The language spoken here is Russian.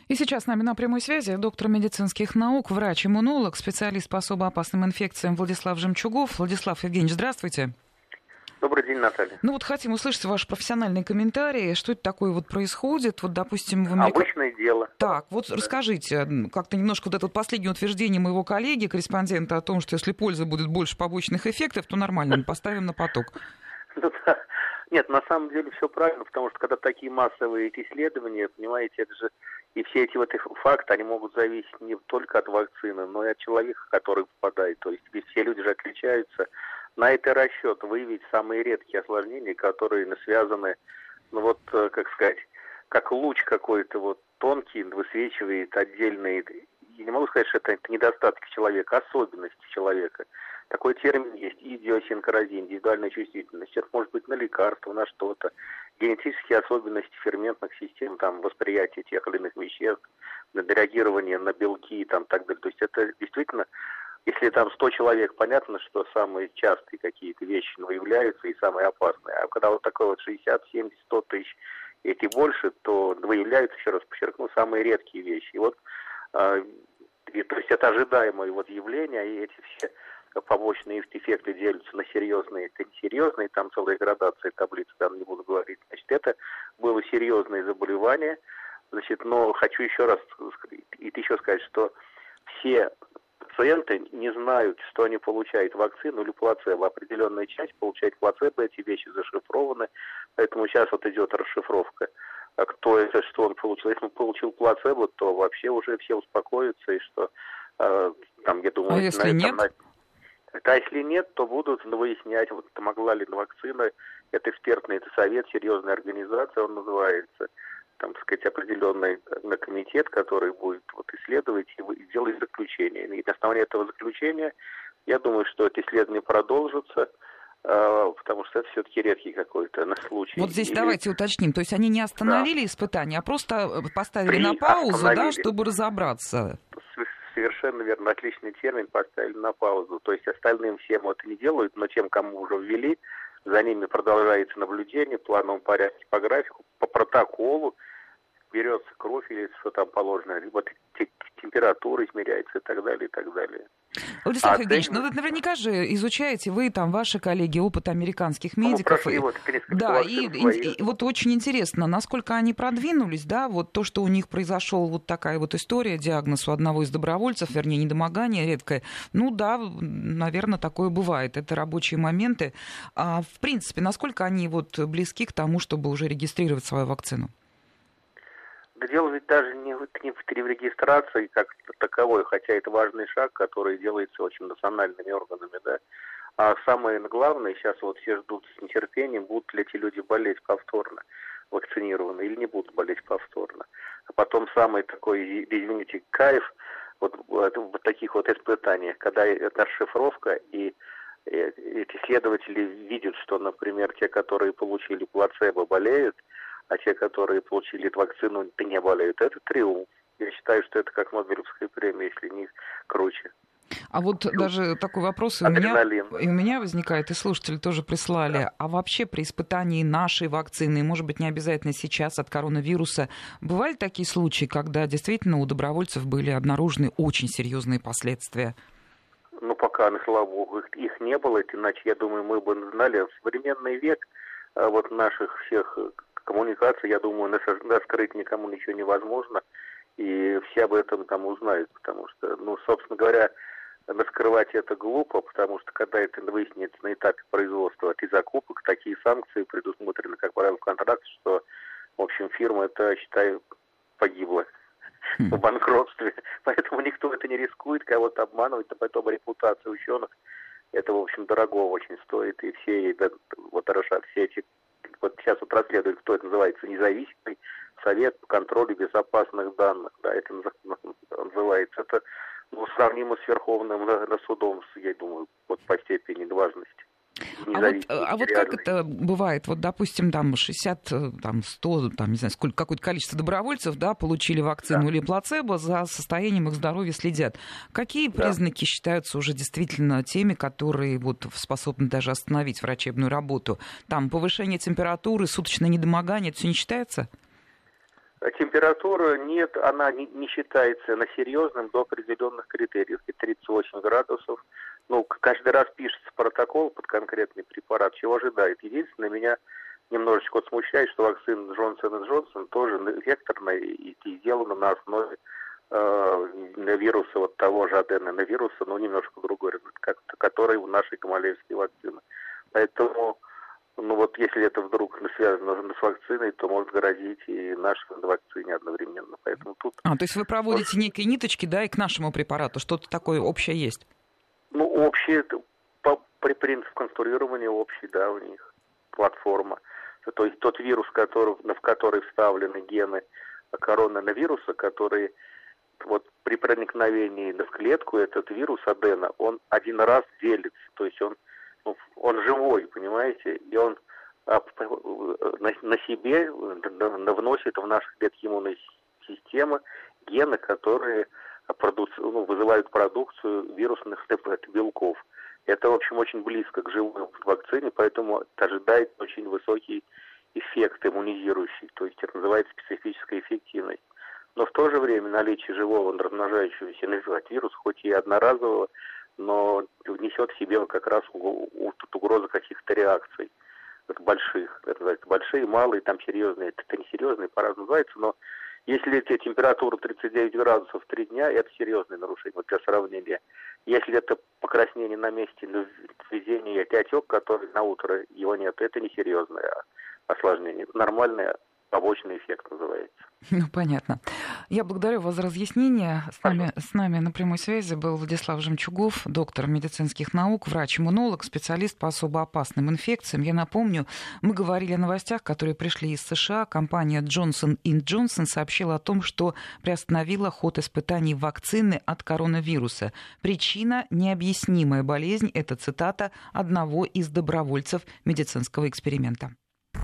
И сейчас с нами на прямой связи доктор медицинских наук, врач-иммунолог, специалист по особо опасным инфекциям Владислав Жемчугов. Владислав Евгеньевич, здравствуйте. Добрый день, Наталья. Ну вот хотим услышать ваш профессиональный комментарий. Что это такое вот происходит? Вот, допустим, в Америке... Обычное дело. Так, вот расскажите, как-то немножко вот это вот последнее утверждение моего коллеги, корреспондента, о том, что если пользы будет больше побочных эффектов, то нормально, мы поставим на поток. Нет, на самом деле все правильно, потому что когда такие массовые эти исследования, понимаете, это же и все эти вот факты, они могут зависеть не только от вакцины, но и от человека, который попадает. То есть ведь все люди же отличаются. На это расчет выявить самые редкие осложнения, которые связаны, ну вот, как сказать, как луч какой-то вот тонкий высвечивает отдельные. Я не могу сказать, что это недостатки человека, особенности человека. Такой термин есть, идиосинкразия, индивидуальная чувствительность. Это может быть на лекарство, на что-то. Генетические особенности ферментных систем, там, восприятие тех или иных веществ, реагирование на белки и там, так далее. То есть это действительно, если там 100 человек, понятно, что самые частые какие-то вещи выявляются и самые опасные. А когда вот такое вот 60, 70, 100 тысяч, эти больше, то выявляются, еще раз подчеркну, самые редкие вещи. И вот, то есть это ожидаемое вот явление, и эти все побочные эффекты делятся на серьезные и несерьезные, там целая градация таблицы, там не буду говорить. Значит, это было серьезное заболевание, значит, но хочу еще раз сказать, что все пациенты не знают, что они получают вакцину или плацебо. Определенная часть получает плацебо, эти вещи зашифрованы, поэтому сейчас вот идет расшифровка. А кто это, что он получил? Если он получил плацебо, то вообще уже все успокоятся, и что там, я думаю... А если нет? А если нет, то будут выяснять, вот помогла ли вакцина. Это экспертный, это совет, серьезная организация, он называется, там, так сказать, определенный комитет, который будет вот исследовать и делать заключение. И на основании этого заключения, я думаю, что это исследование продолжится, потому что это все-таки редкий какой-то случай. Вот здесь давайте уточним. То есть они не остановили испытания, а просто поставили на паузу, да, чтобы разобраться. Совершенно верно, отличный термин, поставили на паузу. То есть остальным всем это не делают, но тем, кому уже ввели, за ними продолжается наблюдение в плановом порядке по графику, по протоколу. Берется кровь или что там положено, либо температура измеряется и так далее, и так далее. Владислав Евгеньевич, ну вы наверняка же изучаете, вы там, ваши коллеги, опыт американских медиков. Да, и вот очень интересно, насколько они продвинулись, да, вот то, что у них произошел вот такая вот история, диагноз у одного из добровольцев, вернее, недомогание редкое. Ну да, наверное, такое бывает, это рабочие моменты. А в принципе, насколько они вот близки к тому, чтобы уже регистрировать свою вакцину? Да дело ведь даже не в регистрации как таковой, хотя это важный шаг, который делается очень национальными органами, да. А самое главное, сейчас вот все ждут с нетерпением, будут ли эти люди болеть повторно, вакцинированы, или не будут болеть повторно. А потом самый такой, извините, кайф вот таких вот испытаниях, когда это расшифровка, и эти исследователи видят, что, например, те, которые получили плацебо, болеют, а те, которые получили эту вакцину, не болеют. Это триумф. Я считаю, что это как Нобелевская премия, если не круче. А вот даже такой вопрос и у меня возникает, и слушатели тоже прислали. Да. А вообще при испытании нашей вакцины, может быть, не обязательно сейчас от коронавируса, бывали такие случаи, когда действительно у добровольцев были обнаружены очень серьезные последствия? Ну, пока, слава богу, их не было, иначе, я думаю, мы бы знали. В современный век вот наших всех коммуникаций, я думаю, скрыть никому ничего невозможно, и все об этом там узнают, потому что, ну, собственно говоря, скрывать это глупо, потому что когда это выяснится на этапе производства и закупок, такие санкции предусмотрены, как правило, в контракте, что, в общем, фирма, это, считаю, погибла в банкротстве, поэтому никто это не рискует, кого-то обманывать, а потом репутация ученых, это, в общем, дорого очень стоит, и все вот решат все эти. Вот сейчас вот расследуют, кто это называется, независимый совет по контролю безопасных данных. Да, это называется. Это сравнимо с Верховным судом, я думаю, вот по степени важности. А вот как это бывает? Вот, допустим, там 60, там 100, там, не знаю, какое-то количество добровольцев, да, получили вакцину или плацебо, за состоянием их здоровья следят. Какие признаки считаются уже действительно теми, которые вот способны даже остановить врачебную работу? Там повышение температуры, суточное недомогание, это все не считается? Температура нет, она не считается на серьезным до определенных критериев, и 38 градусов. Ну, каждый раз пишется протокол под конкретный препарат, чего ожидает. Единственное, меня немножечко вот смущает, что вакцина Джонсон & Джонсон тоже векторная и сделана на основе вируса, вот того же аденовируса, но немножко другой, который у нашей гамалеевской вакцины. Поэтому, ну вот если это вдруг связано с вакциной, то может грозить и нашей вакцине одновременно. Поэтому тут... то есть вы проводите некие ниточки, да, и к нашему препарату, что-то такое общее есть? Ну, общее, при принципе конструирования общий, да, у них платформа. То есть тот вирус, в который вставлены гены коронавируса, который вот при проникновении в клетку, этот вирус адена, он один раз делится, то есть он живой, понимаете, и он на себе вносит в наши клетки иммунной системы гены, которые вызывают продукцию вирусных белков. Это, в общем, очень близко к живой вакцине, поэтому ожидает очень высокий эффект иммунизирующий, то есть это называется специфическая эффективность. Но в то же время наличие живого размножающегося вируса, хоть и одноразового, но несет в себе как раз угрозу каких-то реакций больших. Это называется большие, малые, там серьезные. Это не серьезные, по-разному называется, но если эти температура 39 градусов 3 дня, это серьезное нарушение, вот для сравнения. Если это покраснение на месте, введение и отек, который на утро его нет, это не серьезное осложнение. Это нормальный побочный эффект называется. Ну, понятно. Я благодарю вас за разъяснение. С нами на прямой связи был Владислав Жемчугов, доктор медицинских наук, врач-иммунолог, специалист по особо опасным инфекциям. Я напомню, мы говорили о новостях, которые пришли из США. Компания Johnson & Johnson сообщила о том, что приостановила ход испытаний вакцины от коронавируса. Причина – необъяснимая болезнь. Это цитата одного из добровольцев медицинского эксперимента.